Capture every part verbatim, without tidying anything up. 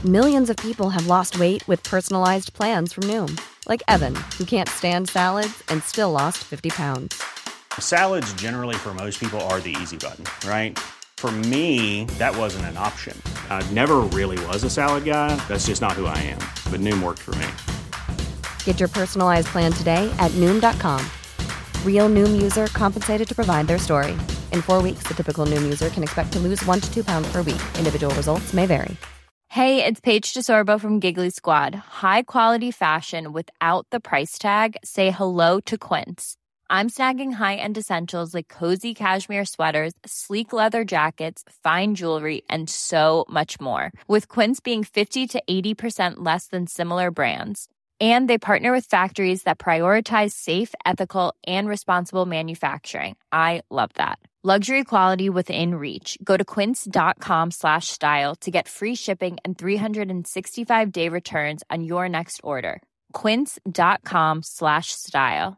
Millions of people have lost weight with personalized plans from Noom. Like Evan, who can't stand salads and still lost fifty pounds. Salads generally for most people are the easy button, right? For me, that wasn't an option. I never really was a salad guy. That's just not who I am. But Noom worked for me. Get your personalized plan today at Noom dot com. Real Noom user compensated to provide their story. In four weeks, the typical Noom user can expect to lose one to two pounds per week. Individual results may vary. Hey, it's Paige DeSorbo from Giggly Squad. High quality fashion without the price tag. Say hello to Quince. I'm snagging high-end essentials like cozy cashmere sweaters, sleek leather jackets, fine jewelry, and so much more. With Quince being fifty to eighty percent less than similar brands. And they partner with factories that prioritize safe, ethical, and responsible manufacturing. I love that. Luxury quality within reach. Go to quince.com slash style to get free shipping and three sixty-five day returns on your next order. Quince.com slash style.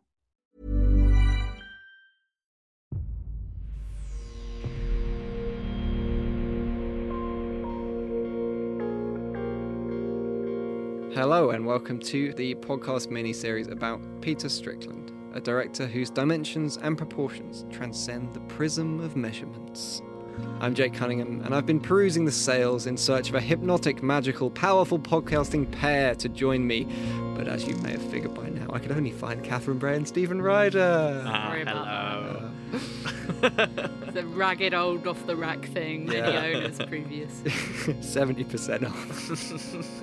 Hello and welcome to the podcast mini-series about Peter Strickland, a director whose dimensions and proportions transcend the prism of measurements. I'm Jake Cunningham, and I've been perusing the sales in search of a hypnotic, magical, powerful podcasting pair to join me. But as you may have figured by now, I could only find Catherine Bray and Stephen Ryder. Ah, hello. The ragged old off-the-rack thing that Yeah. he owners previous. seventy percent off.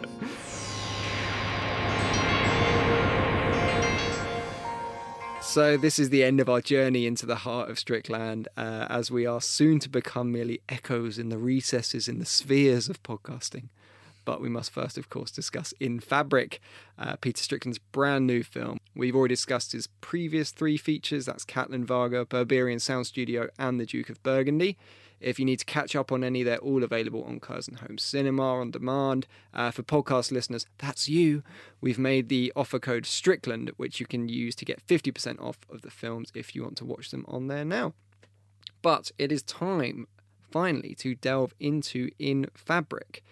So this is the end of our journey into the heart of Strickland, uh, as we are soon to become merely echoes in the recesses, in the spheres of podcasting. But we must first, of course, discuss In Fabric, uh, Peter Strickland's brand new film. We've already discussed his previous three features, that's Katlin Varga, Berberian Sound Studio and The Duke of Burgundy. If you need to catch up on any, they're all available on Curzon Home Cinema on demand. Uh, for podcast listeners, that's you. We've made the offer code Strickland, which you can use to get fifty percent off of the films if you want to watch them on there now. But it is time, finally, to delve into In Fabric.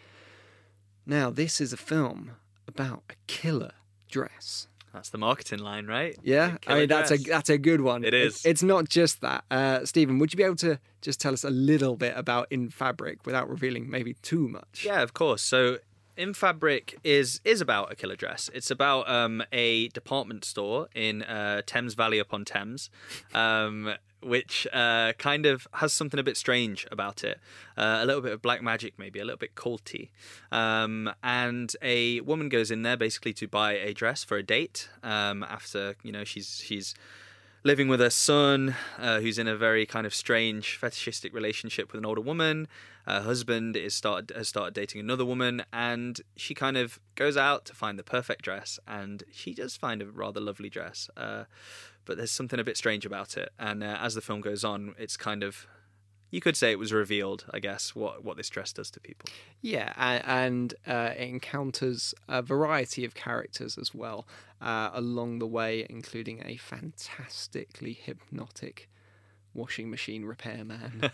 Now, this is a film about a killer dress. That's the marketing line, right? Yeah, I mean, that's a that's a good one. It is. It's, it's not just that. Uh, Stephen, would you be able to just tell us a little bit about In Fabric without revealing maybe too much? Yeah, of course. So In Fabric is is about a killer dress. It's about um, a department store in uh, Thames Valley upon Thames, um, which uh, kind of has something a bit strange about it. Uh, a little bit of black magic, maybe, a little bit culty. Um, and a woman goes in there basically to buy a dress for a date um, after, you know, she's she's living with her son, uh, who's in a very kind of strange fetishistic relationship with an older woman. Her husband is started has started dating another woman, and she kind of goes out to find the perfect dress, and she does find a rather lovely dress. Uh, but there's something a bit strange about it, and uh, as the film goes on, it's kind of, you could say it was revealed, I guess, what, what this dress does to people. Yeah, and, and uh, it encounters a variety of characters as well uh, along the way, including a fantastically hypnotic washing machine repairman.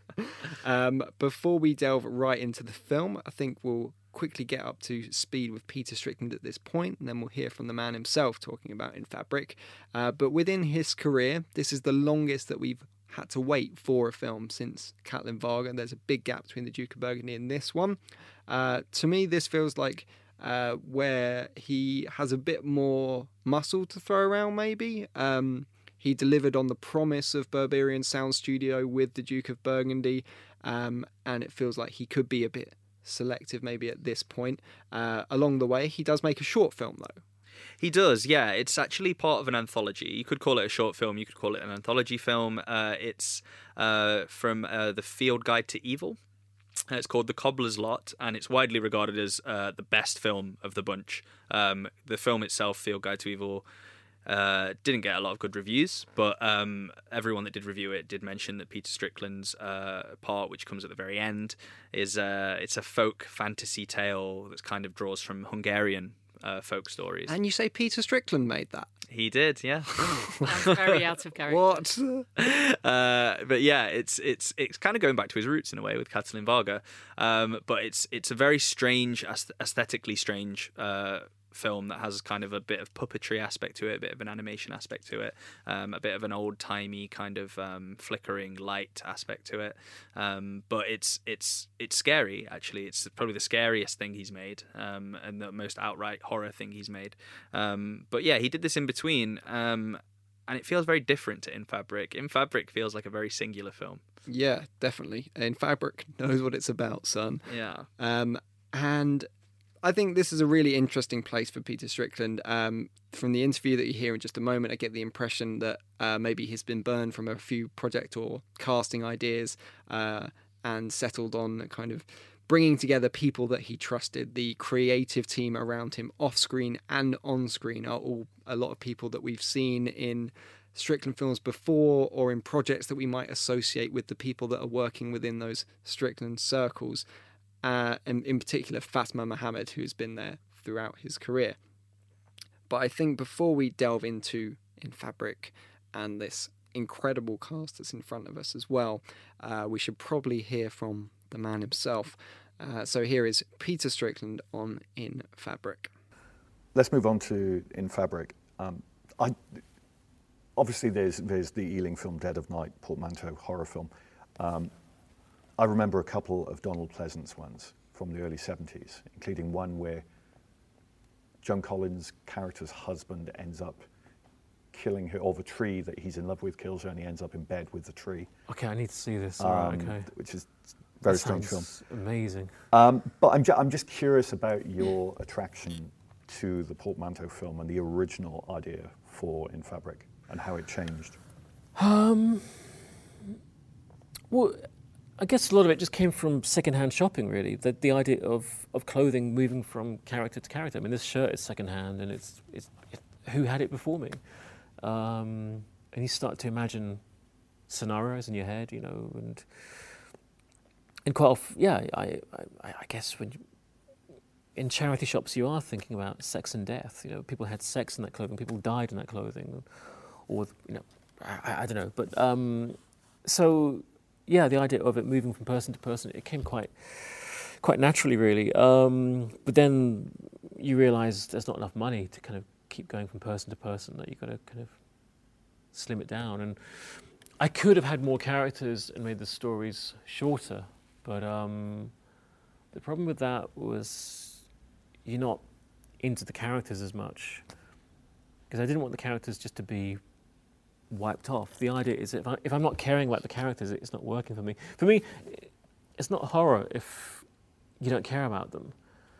um, before we delve right into the film, I think we'll quickly get up to speed with Peter Strickland at this point, and then we'll hear from the man himself talking about In Fabric. Uh, but within his career, this is the longest that we've had to wait for a film since Katlin Varga, and there's a big gap between The Duke of Burgundy and this one. Uh, to me, this feels like uh, where he has a bit more muscle to throw around, maybe. Um, he delivered on the promise of Berberian Sound Studio with The Duke of Burgundy, um, and it feels like he could be a bit selective maybe at this point. Uh, along the way, he does make a short film, though. He does, yeah. It's actually part of an anthology. You could call it a short film, you could call it an anthology film. Uh, it's uh, from uh, The Field Guide to Evil. It's called The Cobbler's Lot, and it's widely regarded as uh, the best film of the bunch. Um, the film itself, Field Guide to Evil, uh, didn't get a lot of good reviews, but um, everyone that did review it did mention that Peter Strickland's uh, part, which comes at the very end, is uh, it's a folk fantasy tale that kind of draws from Hungarian uh, folk stories. And you say Peter Strickland made that? He did, yeah. That's very out of character. What? uh, but yeah, it's it's it's kind of going back to his roots in a way with Katalin Varga. Um, but it's it's a very strange, aesthetically strange uh, film that has kind of a bit of puppetry aspect to it, a bit of an animation aspect to it, um, a bit of an old-timey kind of um, flickering light aspect to it. Um, but it's it's it's scary, actually. It's probably the scariest thing he's made, um, and the most outright horror thing he's made. Um, but yeah, he did this in between, um, and it feels very different to In Fabric. In Fabric feels like a very singular film. Yeah, definitely. In Fabric knows what it's about, son. Yeah. Um, and I think this is a really interesting place for Peter Strickland. Um, from the interview that you hear in just a moment, I get the impression that uh, maybe he's been burned from a few project or casting ideas uh, and settled on kind of bringing together people that he trusted. The creative team around him, off-screen and on-screen, are all a lot of people that we've seen in Strickland films before or in projects that we might associate with the people that are working within those Strickland circles. Uh, and in particular Fatma Mohammed, who's been there throughout his career. But I think before we delve into In Fabric and this incredible cast that's in front of us as well, uh, we should probably hear from the man himself. Uh, so here is Peter Strickland on In Fabric. Let's move on to In Fabric. Um, I, obviously, there's there's the Ealing film Dead of Night, portmanteau horror film. Um, I remember a couple of Donald Pleasance ones from the early seventies, including one where Joan Collins' character's husband ends up killing her, or the tree that he's in love with kills her, and he ends up in bed with the tree. Okay, I need to see this. Um, All right, okay. Which is a very that strange film. Amazing. Um, but I'm, ju- I'm just curious about your attraction to the portmanteau film and the original idea for In Fabric and how it changed. Um, well, I guess a lot of it just came from secondhand shopping, really. The, the idea of, of clothing moving from character to character. I mean, this shirt is secondhand, and it's, it's it, who had it before me? Um, and you start to imagine scenarios in your head, you know, and and quite often, yeah, I, I, I guess when you, in charity shops you are thinking about sex and death. You know, people had sex in that clothing, people died in that clothing, or you know, I, I don't know. But um, so. Yeah, the idea of it moving from person to person, it came quite quite naturally, really. Um, but then you realise there's not enough money to kind of keep going from person to person, that you've got to kind of slim it down. And I could have had more characters and made the stories shorter, but um, the problem with that was you're not into the characters as much, because I didn't want the characters just to be wiped off. The idea is if, I, if I'm not caring about the characters, it's not working for me. For me, it's not horror if you don't care about them.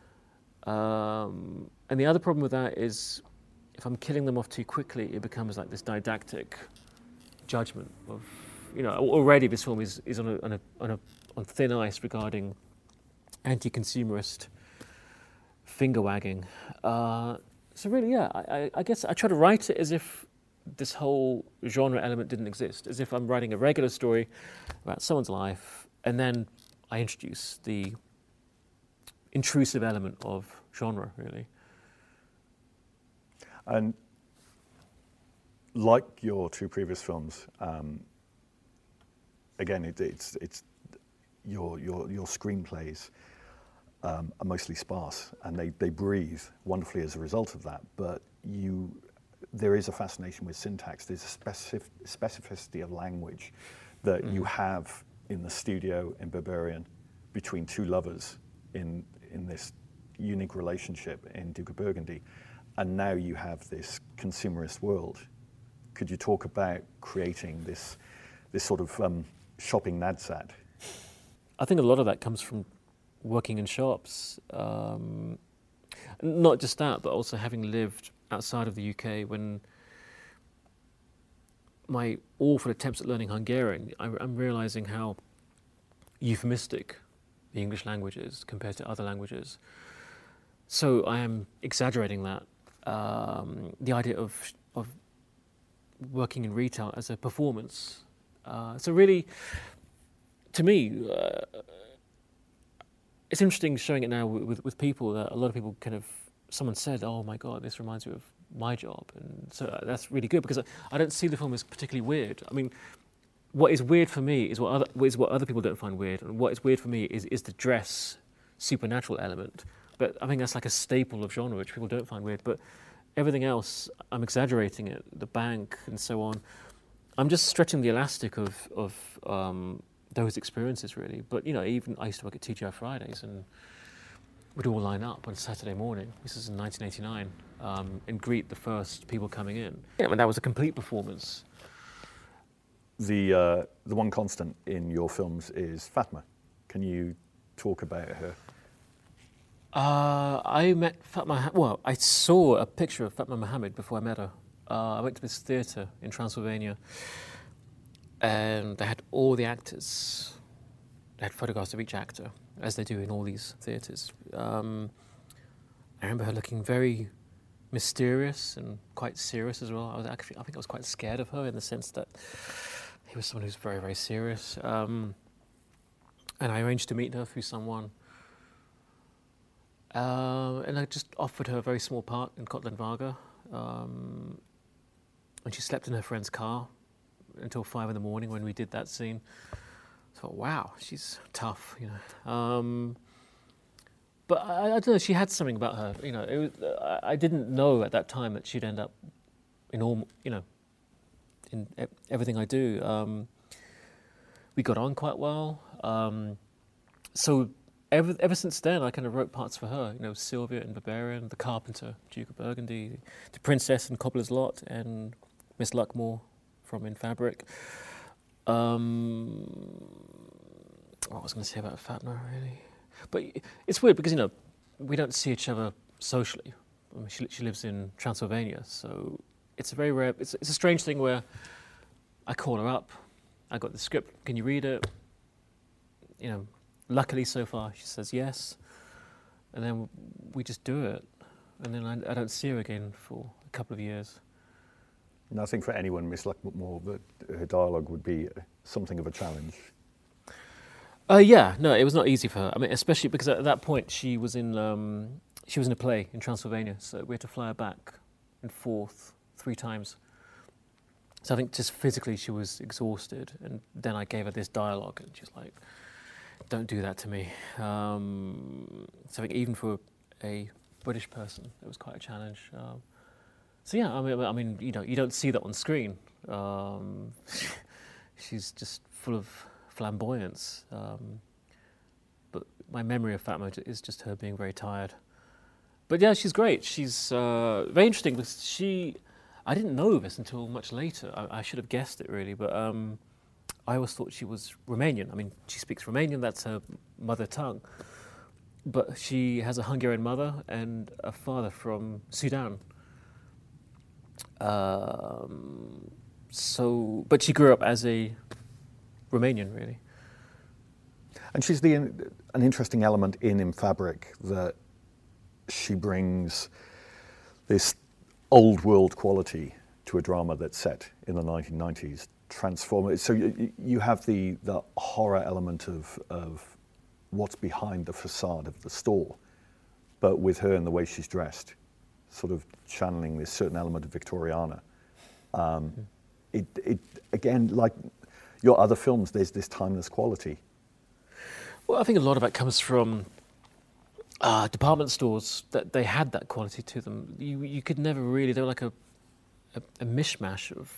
Um, and the other problem with that is if I'm killing them off too quickly, it becomes like this didactic judgment of, you know, already this film is, is on, a, on, a, on, a, on thin ice regarding anti-consumerist finger wagging. Uh, so really, yeah, I, I, I guess I try to write it as if this whole genre element didn't exist, as if I'm writing a regular story about someone's life, and then I introduce the intrusive element of genre, really. And like your two previous films, um, again, it, it's it's your your your screenplays um, are mostly sparse, and they, they breathe wonderfully as a result of that. But you. There is a fascination with syntax. There's a specific, specificity of language that mm. you have in the studio in Berberian between two lovers in in this unique relationship in Duke of Burgundy, and now you have this consumerist world. Could you talk about creating this this sort of um, shopping nadsat? I think a lot of that comes from working in shops. Um, not just that, but also having lived outside of the U K, when my awful attempts at learning Hungarian, I, I'm realising how euphemistic the English language is compared to other languages. So I am exaggerating that. Um, the idea of of working in retail as a performance. Uh, so really, to me, uh, it's interesting showing it now with, with people that a lot of people kind of someone said, "Oh my God, this reminds me of my job," and so that's really good because I, I don't see the film as particularly weird. I mean, what is weird for me is what other is what other people don't find weird, and what is weird for me is is the dress supernatural element. But I think that's like a staple of genre, which people don't find weird. But everything else, I'm exaggerating it. The bank and so on. I'm just stretching the elastic of of um, those experiences, really. But you know, even I used to work at T G I Fridays, and we'd all line up on Saturday morning. This is in nineteen eighty-nine, um, and greet the first people coming in. Yeah, I mean, that was a complete performance. The uh, the one constant in your films is Fatma. Can you talk about her? Uh, I met Fatma. Well, I saw a picture of Fatma Mohammed before I met her. Uh, I went to this theatre in Transylvania, and they had all the actors. They had photographs of each actor, as they do in all these theatres. Um, I remember her looking very mysterious and quite serious as well. I was actually, I think I was quite scared of her in the sense that he was someone who's very, very serious. Um, and I arranged to meet her through someone. Uh, and I just offered her a very small part in Kotland Varga. Um, and she slept in her friend's car until five in the morning when we did that scene. I thought, wow, she's tough, you know. Um, but I, I don't know, she had something about her, you know. It was, uh, I didn't know at that time that she'd end up in all, you know, in e- everything I do. Um, we got on quite well. Um, so ever ever since then, I kind of wrote parts for her. You know, Sylvia in Barbarian, the Carpenter, Duke of Burgundy, the Princess in Cobbler's Lot, and Miss Luckmore from In Fabric. Um, what I was going to say about Fatma, really, but it's weird because you know we don't see each other socially. I mean, she she lives in Transylvania, so it's a very rare. It's it's a strange thing where I call her up. I got the script. Can you read it? You know, luckily so far she says yes, and then we just do it, and then I, I don't see her again for a couple of years. And I think for anyone, Miss Luckmore, that her dialogue would be something of a challenge. Uh, yeah, no, it was not easy for her. I mean, especially because at that point she was in um, she was in a play in Transylvania, so we had to fly her back and forth three times. So I think just physically she was exhausted, and then I gave her this dialogue, and she was like, "Don't do that to me." Um, so I think even for a British person, it was quite a challenge. Um, so yeah, I mean, I mean, you know, you don't see that on screen. Um, she's just full of flamboyance. Um, but my memory of Fatma is just her being very tired. But yeah, she's great. She's uh, very interesting because she. I didn't know this until much later. I, I should have guessed it really, but um, I always thought she was Romanian. I mean, she speaks Romanian, that's her mother tongue. But she has a Hungarian mother and a father from Sudan. Um, so, but she grew up as a Romanian, really. And she's the an interesting element in In Fabric that she brings this old world quality to a drama that's set in the nineteen nineties. Transform it. So you, you have the the horror element of of what's behind the facade of the store, but with her and the way she's dressed, sort of channeling this certain element of Victoriana. Um, it, it again, like your other films, there's this timeless quality. Well, I think a lot of it comes from uh, department stores that they had that quality to them. You you could never really. They were like a a, a mishmash of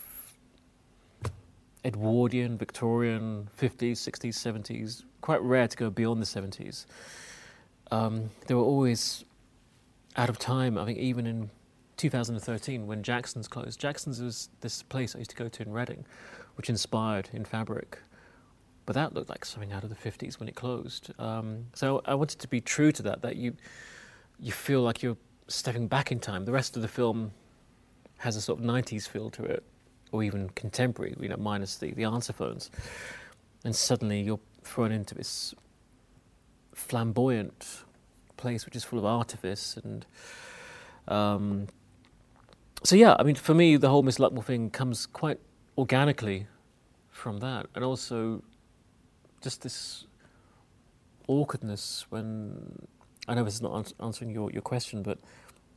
Edwardian, Victorian, fifties, sixties, seventies. Quite rare to go beyond the seventies. Um, they were always out of time. I think even in two thousand thirteen, when Jackson's closed, Jackson's was this place I used to go to in Reading, which inspired In Fabric. But that looked like something out of the fifties when it closed. Um, so I wanted to be true to that, that you you feel like you're stepping back in time. The rest of the film has a sort of nineties feel to it, or even contemporary, you know, minus the, the answer phones. And suddenly you're thrown into this flamboyant place which is full of artifice. And um, so, yeah, I mean, for me, the whole Miss Luckmore thing comes quite organically from that. And also just this awkwardness when, I know this is not ans- answering your, your question, but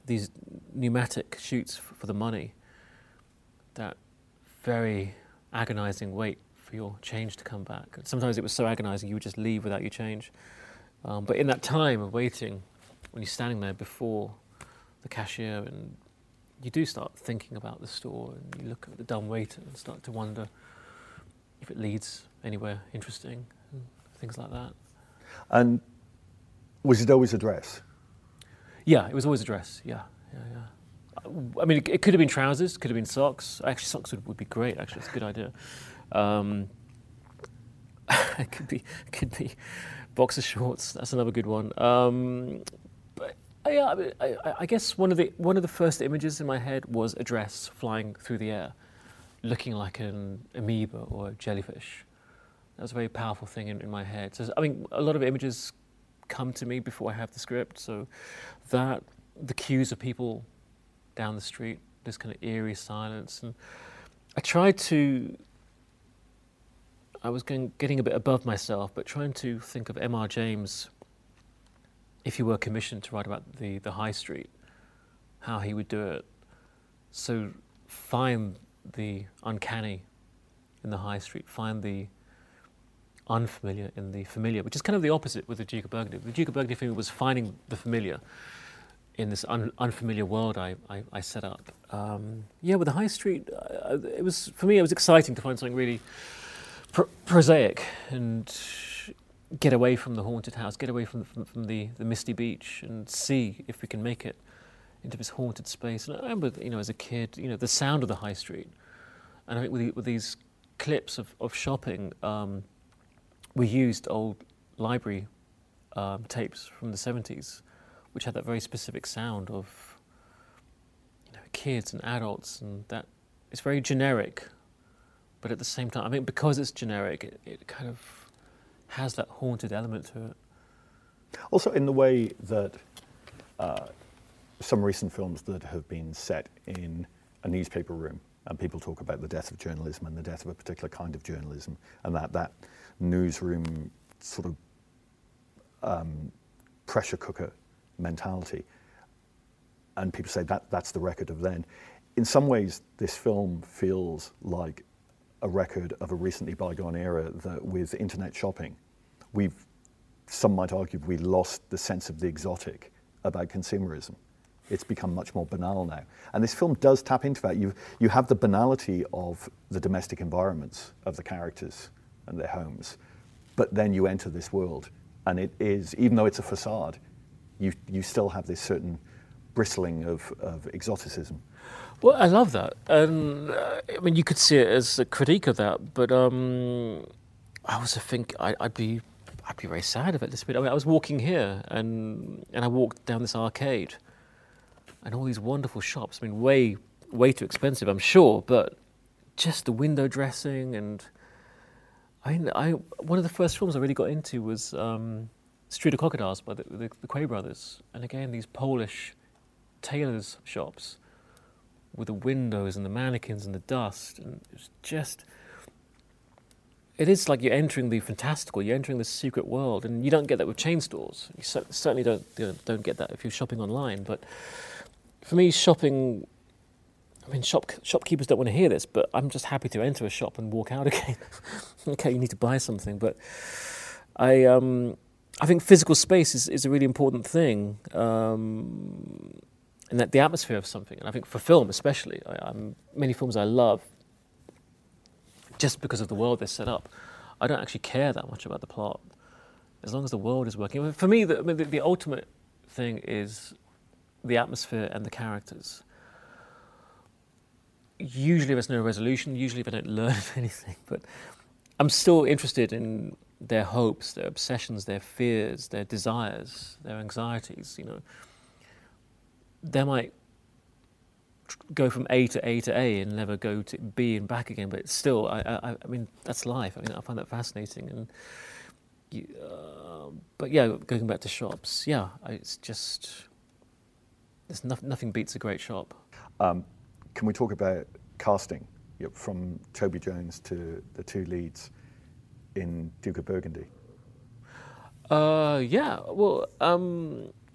these pneumatic chutes f- for the money. That very agonising wait for your change to come back. Sometimes it was so agonising you would just leave without your change. Um, but in that time of waiting, when you're standing there before the cashier, and you do start thinking about the store, and you look at the dumb waiter and start to wonder if it leads anywhere interesting, and things like that. And was it always a dress? Yeah, it was always a dress. Yeah, yeah, yeah. I mean, it, it could have been trousers, could have been socks. Actually, socks would, would be great. Actually, it's a good idea. Um, it could be, it could be boxer shorts. That's another good one. Um, but uh, yeah, I, mean, I, I guess one of the one of the first images in my head was a dress flying through the air, looking like an amoeba or a jellyfish. That was a very powerful thing in, in my head. So, I mean, a lot of images come to me before I have the script. So that, the cues of people down the street, this kind of eerie silence. And I tried to, I was going, getting a bit above myself, but trying to think of M R James, if he were commissioned to write about the, the high street, how he would do it. So find the uncanny in the high street, find the unfamiliar in the familiar, which is kind of the opposite with the Duke of Burgundy. The Duke of Burgundy for me was finding the familiar in this un- unfamiliar world I, I, I set up. Um, yeah, with the high street, uh, it was, for me, it was exciting to find something really pr- prosaic and get away from the haunted house, get away from the, from, from the, the misty beach, and see if we can make it into this haunted space. And I remember, you know, as a kid, you know, the sound of the high street. And I think with, the, with these clips of, of shopping, um, we used old library um, tapes from the seventies, which had that very specific sound of, you know, kids and adults, and that it's very generic, but at the same time, I mean, because it's generic, it, it kind of has that haunted element to it. Also, in the way that uh, some recent films that have been set in a newspaper room, and people talk about the death of journalism and the death of a particular kind of journalism, and that that newsroom sort of um, pressure cooker mentality, and people say that that's the record of then. In some ways, this film feels like a record of a recently bygone era that with internet shopping, we've, some might argue, we lost the sense of the exotic about consumerism. It's become much more banal now. And this film does tap into that. You, you have the banality of the domestic environments of the characters and their homes, but then you enter this world, and it is, even though it's a facade, you you still have this certain bristling of, of exoticism. Well, I love that. And uh, I mean, you could see it as a critique of that, but um, I also think I, I'd be I'd be very sad if it disappeared. I mean, I was walking here, and and I walked down this arcade, and all these wonderful shops. I mean, way way too expensive, I'm sure, but just the window dressing. And I mean, I one of the first films I really got into was um, Street of Crocodiles by the, the, the Quay brothers, and again these Polish tailors' shops with the windows and the mannequins and the dust, and it's just, it is like you're entering the fantastical, you're entering the secret world, and you don't get that with chain stores. You cer- certainly don't you know, don't get that if you're shopping online. But for me, shopping, I mean, shop shopkeepers don't want to hear this, but I'm just happy to enter a shop and walk out again. Okay, you need to buy something, but I um, I think physical space is, is a really important thing. Um, And that the atmosphere of something, and I think for film especially, I, I'm, many films I love, just because of the world they're set up. I don't actually care that much about the plot, as long as the world is working. For me, the, I mean, the, the ultimate thing is the atmosphere and the characters. Usually there's no resolution, usually if I don't learn anything, but I'm still interested in their hopes, their obsessions, their fears, their desires, their anxieties, you know. They might go from A to A to A and never go to B and back again, but still, I, I, I mean, that's life. I mean, I find that fascinating. And you, uh, but yeah, going back to shops, yeah, I, it's just there's no, nothing beats a great shop. Um, can we talk about casting? Yep, from Toby Jones to the two leads in Duke of Burgundy. Uh, yeah, well. Um,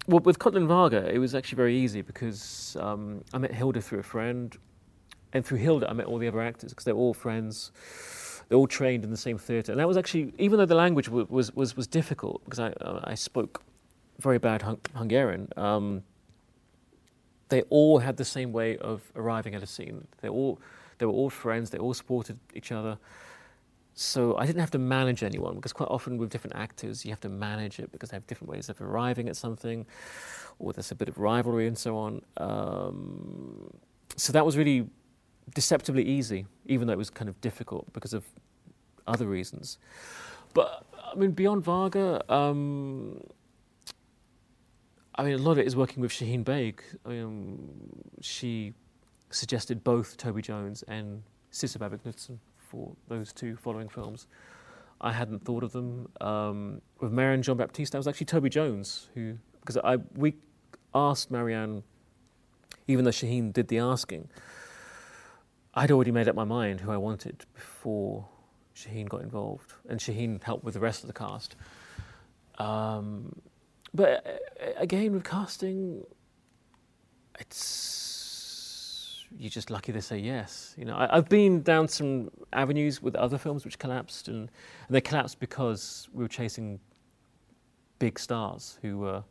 well, with Kotlin Varga, it was actually very easy because um, I met Hilda through a friend, and through Hilda, I met all the other actors because they're all friends. They're all trained in the same theatre, and that was actually, even though the language was was was, was difficult because I uh, I spoke very bad hung- Hungarian. Um, they all had the same way of arriving at a scene. They all they were all friends. They all supported each other. So I didn't have to manage anyone because quite often with different actors you have to manage it because they have different ways of arriving at something, or there's a bit of rivalry and so on. Um, so that was really deceptively easy, even though it was kind of difficult because of other reasons. But I mean, beyond Varga, um, I mean, a lot of it is working with Shaheen Baig. I mean, she suggested both Toby Jones and Sissa Babak Knudsen for those two following films. I hadn't thought of them. Um, with Marianne Jean-Baptiste, that was actually Toby Jones who, because I we asked Marianne, even though Shaheen did the asking, I'd already made up my mind who I wanted before Shaheen got involved, and Shaheen helped with the rest of the cast. Um, but uh, again, with casting, it's you're just lucky they say yes. You know, I, I've been down some avenues with other films which collapsed, and, and they collapsed because we were chasing big stars who were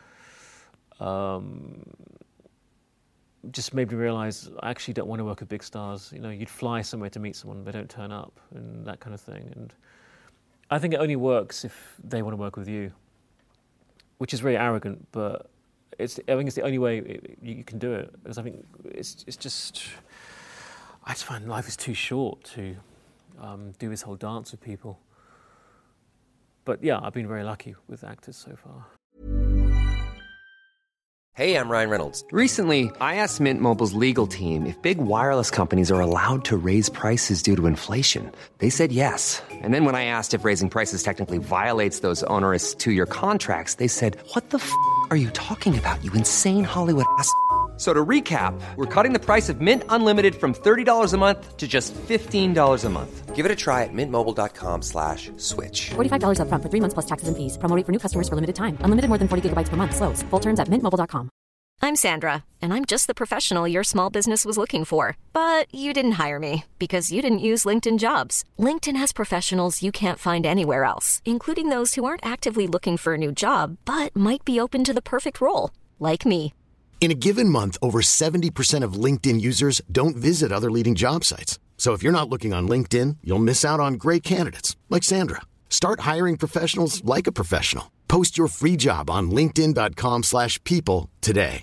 um, just made me realise I actually don't want to work with big stars. You know, you'd fly somewhere to meet someone, they don't turn up, and that kind of thing. And I think it only works if they want to work with you, which is very arrogant, but It's, I think it's the only way it, you can do it, because I think it's it's just, I just find life is too short to um, do this whole dance with people. But yeah, I've been very lucky with actors so far. Hey, I'm Ryan Reynolds. Recently, I asked Mint Mobile's legal team if big wireless companies are allowed to raise prices due to inflation. They said yes. And then when I asked if raising prices technically violates those onerous two-year contracts, they said, "What the f*** are you talking about, you insane Hollywood ass f- So to recap, we're cutting the price of Mint Unlimited from thirty dollars a month to just fifteen dollars a month. Give it a try at mintmobile.com slash switch. forty-five dollars up front for three months plus taxes and fees. Promo rate for new customers for limited time. Unlimited more than forty gigabytes per month. Slows full terms at mint mobile dot com. I'm Sandra, and I'm just the professional your small business was looking for. But you didn't hire me because you didn't use LinkedIn Jobs. LinkedIn has professionals you can't find anywhere else, including those who aren't actively looking for a new job, but might be open to the perfect role, like me. In a given month, over seventy percent of LinkedIn users don't visit other leading job sites. So if you're not looking on LinkedIn, you'll miss out on great candidates like Sandra. Start hiring professionals like a professional. Post your free job on linkedin.com slash people today.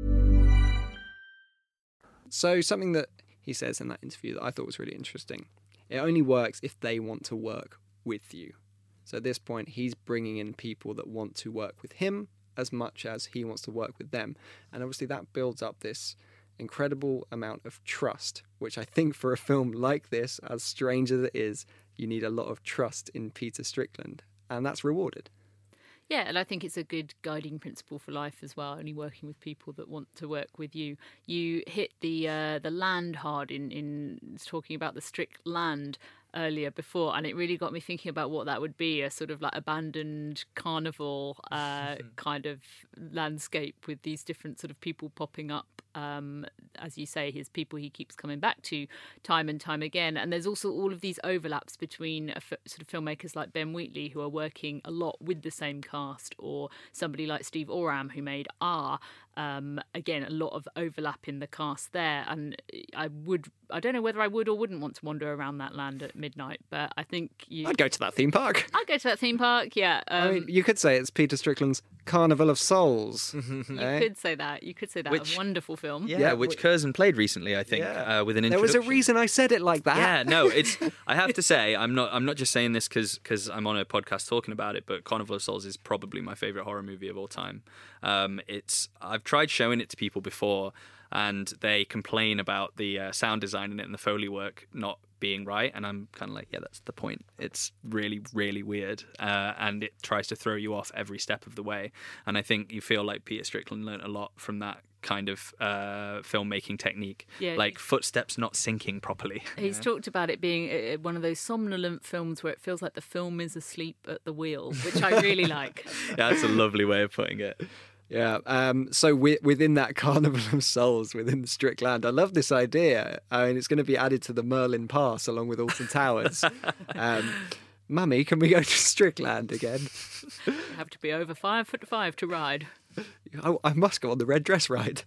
So something that he says in that interview that I thought was really interesting, it only works if they want to work with you. So at this point, he's bringing in people that want to work with him as much as he wants to work with them. And obviously that builds up this incredible amount of trust, which I think for a film like this, as strange as it is, you need a lot of trust in Peter Strickland, and that's rewarded. Yeah, and I think it's a good guiding principle for life as well, only working with people that want to work with you. You hit the uh, the land hard in, in talking about the strict land earlier before, and it really got me thinking about what that would be, a sort of like abandoned carnival uh, kind of landscape with these different sort of people popping up. Um, as you say, his people he keeps coming back to time and time again. And there's also all of these overlaps between a f- sort of filmmakers like Ben Wheatley, who are working a lot with the same cast, or somebody like Steve Oram, who made R. Um, again, a lot of overlap in the cast there. And I would, I don't know whether I would or wouldn't want to wander around that land at midnight, but I think you... I'd go to that theme park. I'd go to that theme park, yeah. Um, I mean, you could say it's Peter Strickland's Carnival of Souls. You eh? could say that. You could say that. Which, a wonderful film. Yeah, Yeah, which wh- Curzon played recently, I think, Yeah. uh, with an There introduction. was a reason I said it like that. Yeah, no, it's. I have to say, I'm not. I'm not just saying this because because I'm on a podcast talking about it. But Carnival of Souls is probably my favorite horror movie of all time. Um, it's. I've tried showing it to people before, and they complain about the uh, sound design in it and the Foley work not being right, and I'm kind of like, yeah, that's the point. It's really, really weird, uh, and it tries to throw you off every step of the way. And I think you feel like Peter Strickland learned a lot from that kind of uh, filmmaking technique, Yeah. like footsteps not syncing properly. He's talked about it being uh, one of those somnolent films where it feels like the film is asleep at the wheel, which I really like. Yeah, that's a lovely way of putting it. Yeah. Um, so wi- within that Carnival of Souls, within the Strict Land, I love this idea. I mean, it's going to be added to the Merlin Pass along with Alton Towers. um, Mummy, can we go to Strickland again? You have to be over five foot five to ride. I, I must go on the red dress ride.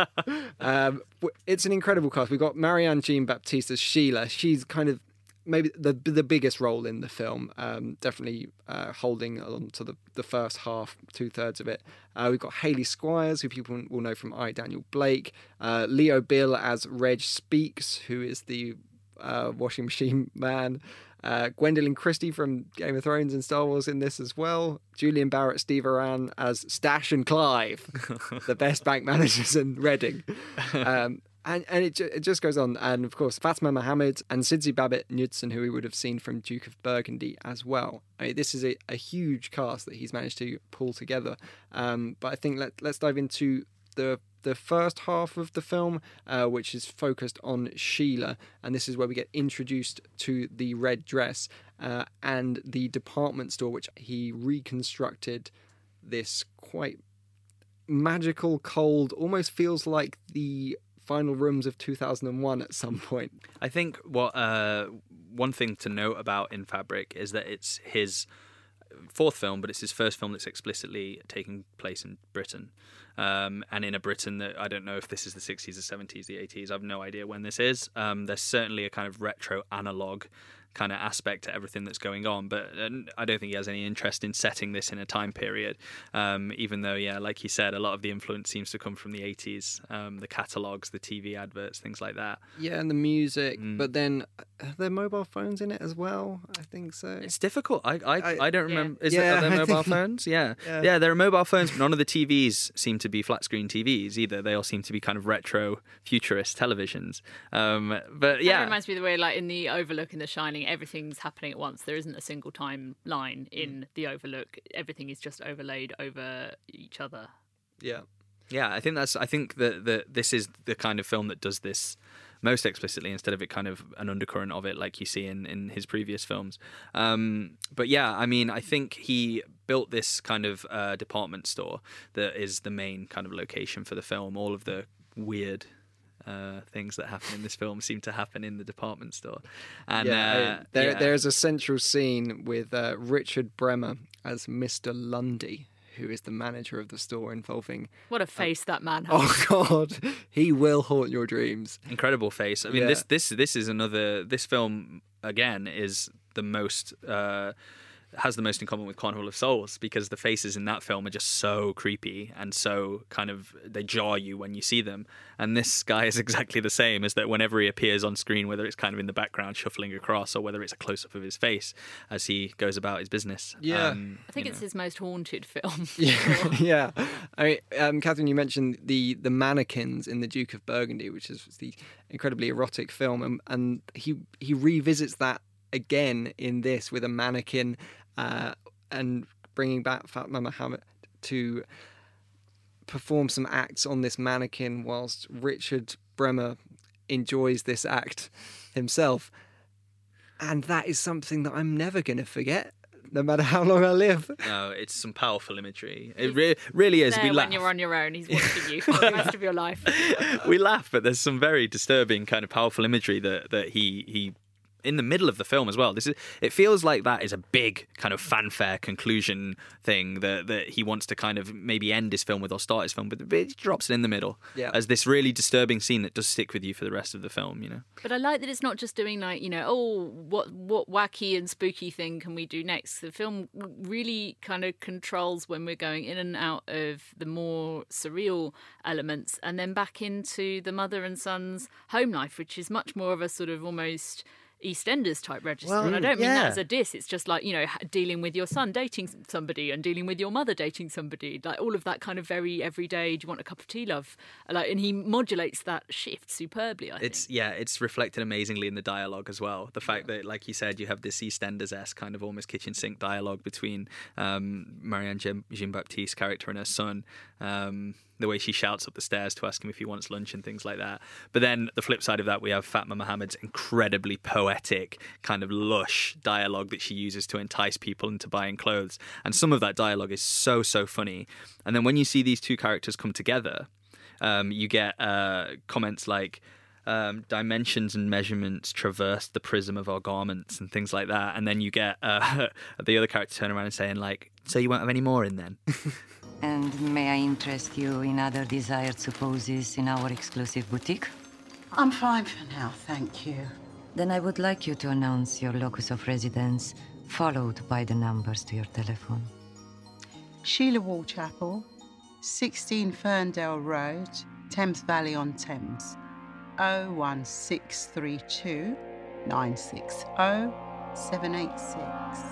um, it's an incredible cast. We've got Marianne Jean-Baptiste as Sheila. She's kind of maybe the the biggest role in the film, um, definitely uh, holding on to the, the first half, two-thirds of it. Uh, we've got Hayley Squires, who people will know from I, Daniel Blake. Uh, Leo Bill as Reg Speaks, who is the uh, washing machine man. Uh, Gwendolyn Christie from Game of Thrones and Star Wars in this as well. Julian Barrett, Steve Aran as Stash and Clive, the best bank managers in Reading. Um, and and it, it just goes on. And of course, Fatma Mohammed and Sidzi Babett Knudsen, who we would have seen from Duke of Burgundy as well. I mean, this is a, a huge cast that he's managed to pull together. Um, but I think let, let's dive into the the first half of the film, uh, which is focused on Sheila, and this is where we get introduced to the red dress uh, and the department store, which he reconstructed this quite magical, cold, almost feels like the final rooms of two thousand one at some point. I think what uh, one thing to note about In Fabric is that it's his fourth film, but it's his first film that's explicitly taking place in Britain. Um, and in a Britain that I don't know if this is the sixties, the seventies, the eighties. I have no idea when this is. Um, there's certainly a kind of retro analog kind of aspect to everything that's going on, but I don't think he has any interest in setting this in a time period, um, even though, yeah, like you said, a lot of the influence seems to come from the eighties, um, the catalogues, the T V adverts, things like that. Yeah, and the music, Mm. but then are there mobile phones in it as well? I think so. It's difficult. I I, I- I don't remember. Is Yeah, there, are there I mobile think- phones? Yeah. Yeah. yeah, there are mobile phones, but none of the T Vs seem to be flat screen T Vs either. They all seem to be kind of retro, futurist televisions. Um, but Yeah. yeah, It reminds me of the way, like in the Overlook in The Shining, everything's happening at once. There isn't a single timeline in the Overlook. Everything is just overlaid over each other. Yeah. Yeah, I think that's. I think that that this is the kind of film that does this most explicitly, instead of it kind of an undercurrent of it like you see in, in his previous films. Um, but yeah, I mean, I think he built this kind of uh, department store that is the main kind of location for the film. All of the weird uh, things that happen in this film seem to happen in the department store. And yeah, uh, there, yeah. there's a central scene with uh, Richard Bremer as Mister Lundy, who is the manager of the store, involving... What a face that man has. Oh, God. He will haunt your dreams. Incredible face. I mean, Yeah. this this this is another. This film again is the most. Uh, has the most in common with Carnival of Souls, because the faces in that film are just so creepy and so kind of, they jar you when you see them. And this guy is exactly the same, is that whenever he appears on screen, whether it's kind of in the background shuffling across or whether it's a close-up of his face as he goes about his business. Yeah. Um, I think you it's know. his most haunted film. Yeah, yeah. I mean, um, Catherine, you mentioned the the mannequins in the Duke of Burgundy, which is the incredibly erotic film, and, and he he revisits that again in this with a mannequin, uh, and bringing back Fatma Mohammed to perform some acts on this mannequin whilst Richard Bremer enjoys this act himself. And that is something that I'm never going to forget, no matter how long I live. No, it's some powerful imagery. It re- really is. There We laugh. when you're on your own, he's watching you for the rest of your life. We laugh, but there's some very disturbing kind of powerful imagery that that he he in the middle of the film as well. This is it feels like that is a big kind of fanfare conclusion thing that that he wants to kind of maybe end his film with or start his film with, but he drops it in the middle Yeah. as this really disturbing scene that does stick with you for the rest of the film, you know. But I like that it's not just doing like, you know, oh, what what wacky and spooky thing can we do next? The film really kind of controls when we're going in and out of the more surreal elements and then back into the mother and son's home life, which is much more of a sort of almost EastEnders type register. Well, and I don't mean yeah. that as a diss. It's just like, you know, dealing with your son dating somebody and dealing with your mother dating somebody, like all of that kind of very everyday, do you want a cup of tea, love? Like, and he modulates that shift superbly, I think. It's yeah, it's reflected amazingly in the dialogue as well. The fact that, like you said, you have this EastEnders-esque kind of almost kitchen sink dialogue between um, Marianne Jean- Jean-Baptiste's character and her son, Um, the way she shouts up the stairs to ask him if he wants lunch and things like that. But then the flip side of that, we have Fatma Mohammad's incredibly poetic, kind of lush dialogue that she uses to entice people into buying clothes. And some of that dialogue is so, so funny. And then when you see these two characters come together, um, you get uh, comments like, Um, dimensions and measurements traverse the prism of our garments and things like that. And then you get uh, the other character turn around and saying like, so you won't have any more in then? And may I interest you in other desired supposes in our exclusive boutique? I'm fine for now, thank you. Then I would like you to announce your locus of residence, followed by the numbers to your telephone. Sheila Wallchapel, sixteen Ferndale Road, Thames Valley on Thames. oh one six three two, nine six oh, seven eight six.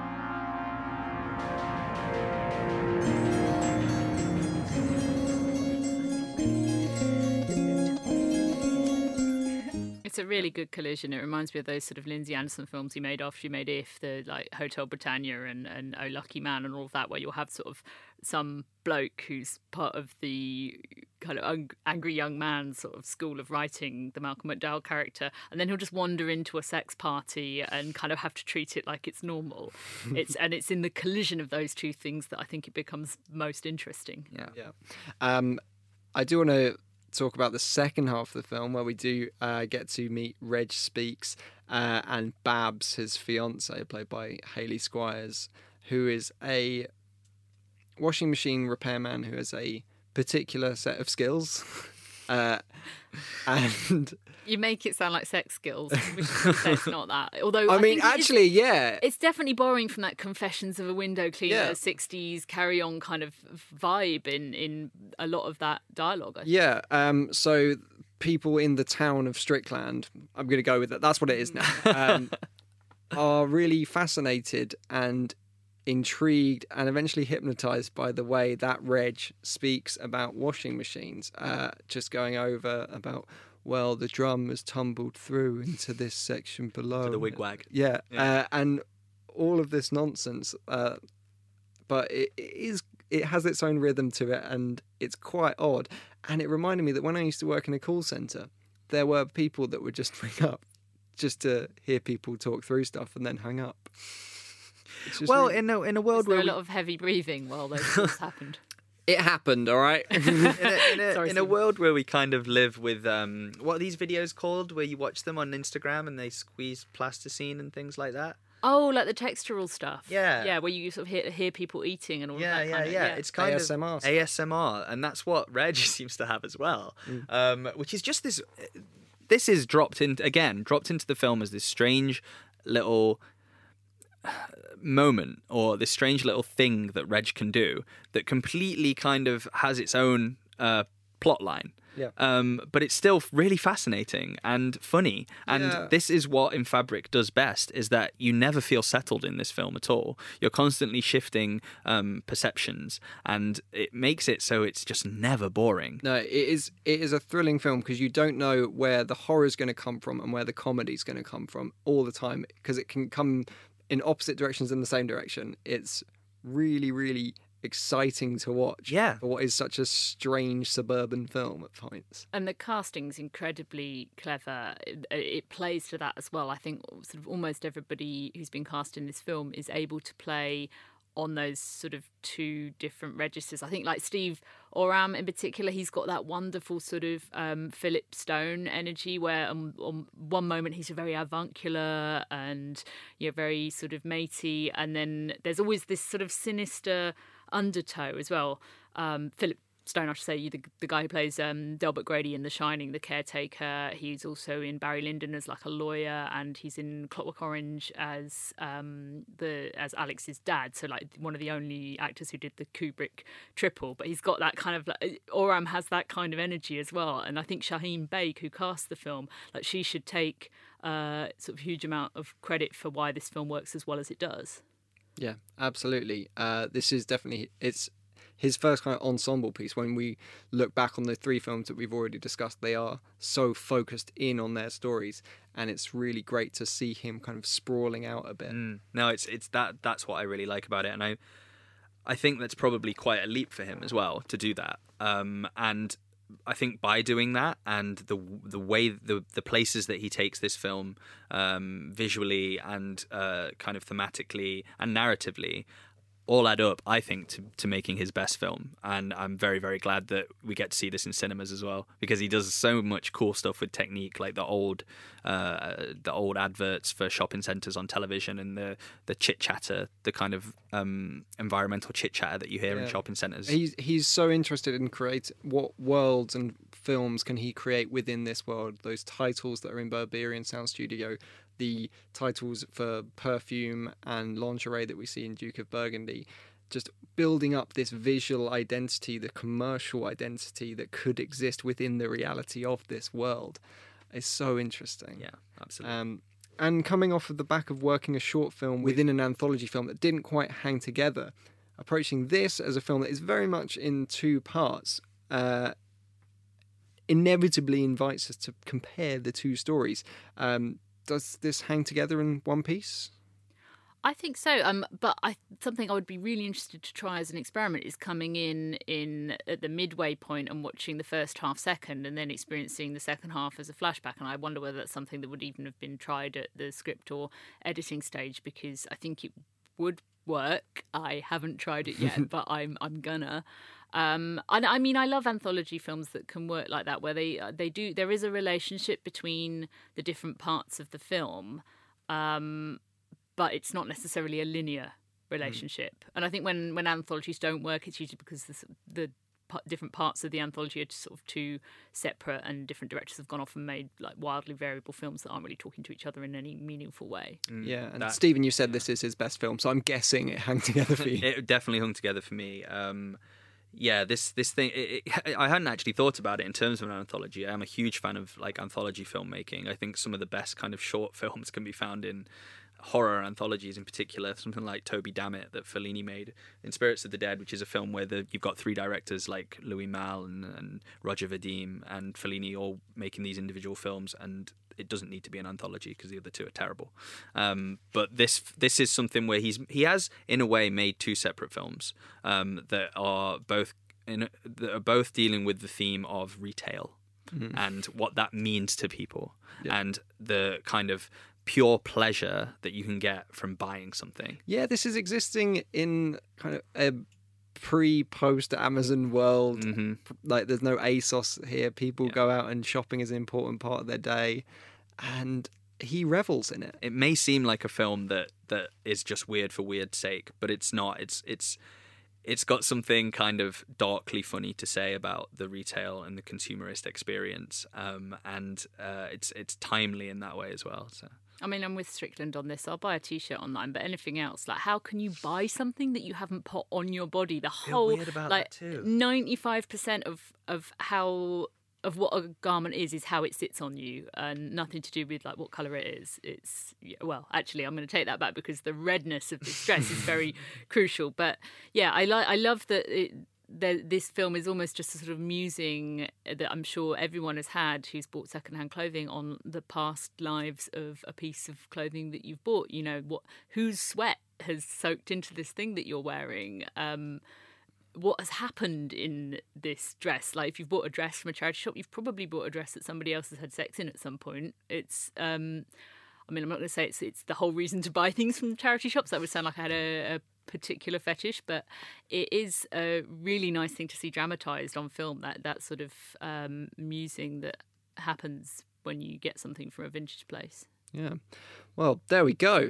It's a really good collision. It reminds me of those sort of Lindsay Anderson films he made after she made If, the like Hotel Britannia and, and Oh Lucky Man and all of that, where you'll have sort of some bloke who's part of the kind of un- angry young man sort of school of writing, the Malcolm McDowell character, and then he'll just wander into a sex party and kind of have to treat it like it's normal. It's and it's in the collision of those two things that I think it becomes most interesting. Yeah, yeah. Um, I do want to talk about the second half of the film, where we do uh, get to meet Reg Speaks uh, and Babs, his fiance, played by Hayley Squires, who is a washing machine repairman who has a particular set of skills. Uh, and you make it sound like sex skills, which it's not that. Although I, I mean, think actually, it's, yeah, it's definitely borrowing from that Confessions of a Window Cleaner Yeah. sixties carry on kind of vibe in in a lot of that dialogue. I think. Yeah. Um, so people in the town of Strickland, I'm going to go with that. That's what it is now. Um, are really fascinated and intrigued and eventually hypnotized by the way that Reg speaks about washing machines, uh, just going over about, well, the drum has tumbled through into this section below. To the wigwag. Yeah, Yeah. Uh, and all of this nonsense. Uh, but it, it is it has its own rhythm to it, and it's quite odd. And it reminded me that when I used to work in a call centre, there were people that would just ring up just to hear people talk through stuff and then hang up. Well, really... in a in a world Was there where a we... lot of heavy breathing while those things happened? It happened, all right. in a, in, a, Sorry, in a Steve. world where we kind of live with um, what are these videos called? Where you watch them on Instagram and they squeeze plasticine and things like that. Oh, like the textural stuff. Yeah. Yeah, where you sort of hear, hear people eating and all Yeah, of that yeah, kind of... yeah. It's kind A S M R of stuff. A S M R, and that's what Reg seems to have as well. Mm. Um, which is just this. This is dropped in again, dropped into the film as this strange little moment, or this strange little thing that Reg can do that completely kind of has its own uh, plot line. Yeah. Um, but it's still really fascinating and funny. And Yeah. this is what In Fabric does best, is that you never feel settled in this film at all. You're constantly shifting um, perceptions, and it makes it so it's just never boring. No, it is it is a thrilling film because you don't know where the horror is going to come from and where the comedy is going to come from all the time, because it can come in opposite directions in the same direction. It's really, really exciting to watch. Yeah. For what is such a strange suburban film at points. And the casting's incredibly clever. It, it plays to that as well. I think sort of almost everybody who's been cast in this film is able to play on those sort of two different registers. I think like Steve Oram in particular, he's got that wonderful sort of um, Philip Stone energy where um, on one moment he's very avuncular and, you know, very sort of matey, and then there's always this sort of sinister undertow as well. Um, Philip Stone, I should say, the, the guy who plays um, Delbert Grady in The Shining, the caretaker. He's also in Barry Lyndon as like a lawyer, and he's in Clockwork Orange as um, the as Alex's dad. So like one of the only actors who did the Kubrick triple. But he's got that kind of like, Oram has that kind of energy as well. And I think Shaheen Baig, who cast the film, like she should take uh, sort of huge amount of credit for why this film works as well as it does. Yeah, absolutely. Uh, this is definitely it's his first kind of ensemble piece. When we look back on the three films that we've already discussed, they are so focused in on their stories, and it's really great to see him kind of sprawling out a bit. Mm. No, it's it's that that's what I really like about it, and I I think that's probably quite a leap for him as well to do that. Um, and I think by doing that and the the way the the places that he takes this film um, visually and uh, kind of thematically and narratively all add up, I think, to, to making his best film. And I'm very, very glad that we get to see this in cinemas as well, because he does so much cool stuff with technique, like the old uh, the old adverts for shopping centres on television and the, the chit-chatter, the kind of um, environmental chit-chatter that you hear Yeah. in shopping centres. He's, he's so interested in create what worlds and films can he create within this world. Those titles that are in Berberian Sound Studio, the titles for perfume and lingerie that we see in Duke of Burgundy, just building up this visual identity, the commercial identity that could exist within the reality of this world is so interesting. Yeah, absolutely. Um, and coming off of the back of working a short film within an anthology film that didn't quite hang together, approaching this as a film that is very much in two parts, uh, inevitably invites us to compare the two stories. Um, Does this hang together in one piece? I think so. Um, but I, something I would be really interested to try as an experiment is coming in in at the midway point and watching the first half second, and then experiencing the second half as a flashback. And I wonder whether that's something that would even have been tried at the script or editing stage, because I think it would work. I haven't tried it yet, but I'm I'm gonna. Um, and I mean, I love anthology films that can work like that, where they they do. There is a relationship between the different parts of the film, um, but it's not necessarily a linear relationship. Mm. And I think when, when anthologies don't work, it's usually because the, the p- different parts of the anthology are sort of too separate, and different directors have gone off and made like wildly variable films that aren't really talking to each other in any meaningful way. Mm, yeah, and that, Stephen, you said this is his best film, so I'm guessing it hung together for you. It definitely hung together for me. Um, Yeah, this this thing, it, it, I hadn't actually thought about it in terms of an anthology. I'm a huge fan of like anthology filmmaking. I think some of the best kind of short films can be found in horror anthologies, in particular, something like Toby Dammit that Fellini made in Spirits of the Dead, which is a film where the, you've got three directors like Louis Malle and, and Roger Vadim and Fellini all making these individual films, and it doesn't need to be an anthology because the other two are terrible. Um, but this this is something where he's he has in a way made two separate films um, that are both in, that are both dealing with the theme of retail mm-hmm. and what that means to people, yeah. and the kind of pure pleasure that you can get from buying something. Yeah, this is existing in kind of a pre-post Amazon world. Mm-hmm. Like, there's no ASOS here. People yeah. go out and shopping is an important part of their day, and he revels in it. It may seem like a film that that is just weird for weird's sake, but it's not. It's it's it's got something kind of darkly funny to say about the retail and the consumerist experience, um, and uh, it's it's timely in that way as well. So. I mean, I'm with Strickland on this. I'll buy a T-shirt online, but anything else, like, how can you buy something that you haven't put on your body? The whole, weird about like, that too. ninety-five percent of of how of what a garment is is how it sits on you, and nothing to do with like what colour it is. It's yeah, well, actually, I'm going to take that back because the redness of this dress is very crucial. But yeah, I like, I love that. It, The, this film is almost just a sort of musing that I'm sure everyone has had who's bought secondhand clothing on the past lives of a piece of clothing that you've bought. You know, what whose sweat has soaked into this thing that you're wearing? Um, what has happened in this dress? Like, if you've bought a dress from a charity shop, you've probably bought a dress that somebody else has had sex in at some point. It's, um, I mean, I'm not going to say it's it's the whole reason to buy things from charity shops. That would sound like I had a, a particular fetish, but it is a really nice thing to see dramatized on film, that that sort of um, musing that happens when you get something from a vintage place. Yeah, well, there we go.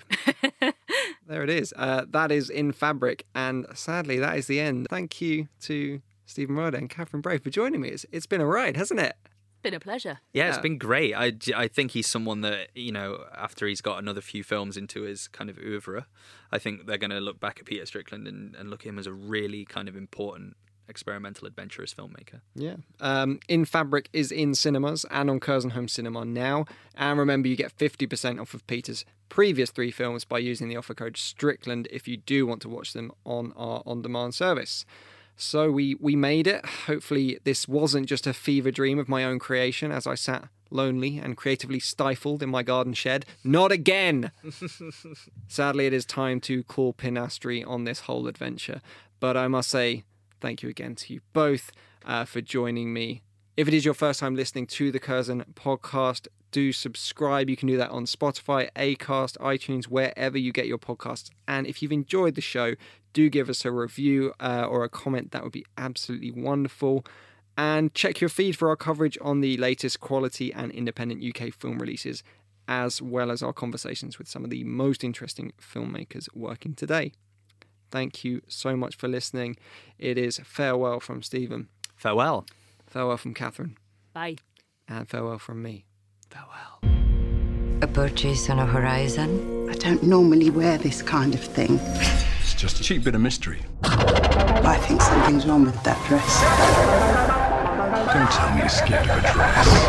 There it is. Uh, that is In Fabric, and sadly that is the end. Thank you to Stephen Roeder and Catherine Bray for joining me. It's, it's been a ride, hasn't it? Been a pleasure. Yeah, it's been great. I, I think he's someone that, you know, after he's got another few films into his kind of oeuvre, I think they're going to look back at Peter Strickland and, and look at him as a really kind of important experimental adventurous filmmaker. Yeah. Um, In Fabric is in cinemas and on Curzon Home Cinema now. And remember, you get fifty percent off of Peter's previous three films by using the offer code Strickland if you do want to watch them on our on-demand service. So we, we made it. Hopefully this wasn't just a fever dream of my own creation as I sat lonely and creatively stifled in my garden shed. Not again! Sadly, it is time to call Pinastri on this whole adventure. But I must say thank you again to you both uh, for joining me. If it is your first time listening to the Curzon podcast, do subscribe. You can do that on Spotify, Acast, iTunes, wherever you get your podcasts. And if you've enjoyed the show, do give us a review uh, or a comment. That would be absolutely wonderful. And check your feed for our coverage on the latest quality and independent U K film releases, as well as our conversations with some of the most interesting filmmakers working today. Thank you so much for listening. It is farewell from Stephen. Farewell. Farewell from Catherine. Bye. And farewell from me. Farewell. A purchase on a horizon? I don't normally wear this kind of thing. It's just a cheap bit of mystery. I think something's wrong with that dress. Don't tell me you're scared of a dress.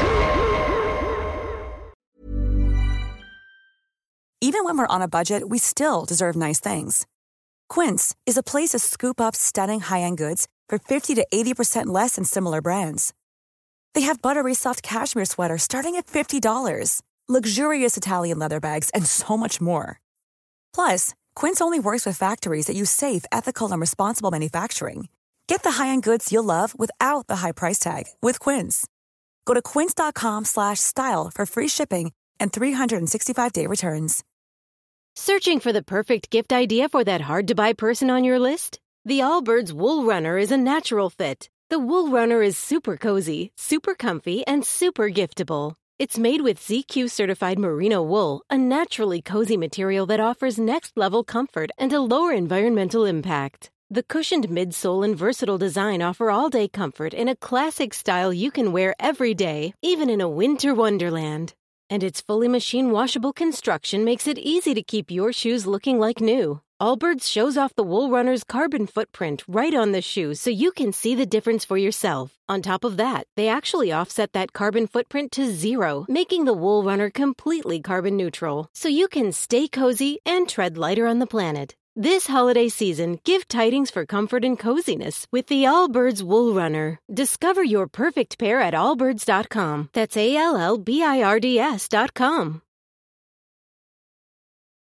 Even when we're on a budget, we still deserve nice things. Quince is a place to scoop up stunning high-end goods for fifty to eighty percent less than similar brands. They have buttery soft cashmere sweaters starting at fifty dollars, luxurious Italian leather bags, and so much more. Plus, Quince only works with factories that use safe, ethical, and responsible manufacturing. Get the high-end goods you'll love without the high price tag with Quince. Go to quince.com slash style for free shipping and three sixty-five day returns. Searching for the perfect gift idea for that hard-to-buy person on your list? The Allbirds Wool Runner is a natural fit. The Wool Runner is super cozy, super comfy, and super giftable. It's made with Z Q certified merino wool, a naturally cozy material that offers next-level comfort and a lower environmental impact. The cushioned midsole and versatile design offer all-day comfort in a classic style you can wear every day, even in a winter wonderland. And its fully machine-washable construction makes it easy to keep your shoes looking like new. Allbirds shows off the Wool Runner's carbon footprint right on the shoe so you can see the difference for yourself. On top of that, they actually offset that carbon footprint to zero, making the Wool Runner completely carbon neutral, so you can stay cozy and tread lighter on the planet. This holiday season, give tidings for comfort and coziness with the Allbirds Wool Runner. Discover your perfect pair at allbirds dot com. That's A L L B I R D S dot com.